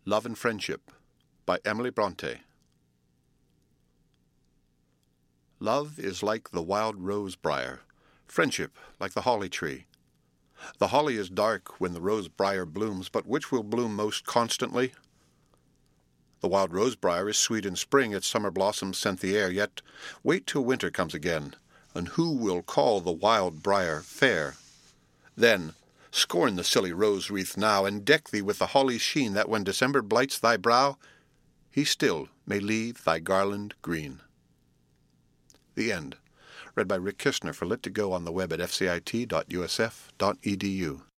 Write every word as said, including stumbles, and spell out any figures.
Love and Friendship by Emily Bronte. Love is like the wild rose briar, friendship like the holly tree. The holly is dark when the rose briar blooms, but which will bloom most constantly? The wild rose briar is sweet in spring, its summer blossoms scent the air, yet wait till winter comes again, and who will call the wild briar fair? Then scorn the silly rose wreath now, and deck thee with the holly's sheen, that when December blights thy brow, he still may leave thy garland green. The End. Read by Rick Kistner for Lit to Go on the web at f c i t dot u s f dot e d u.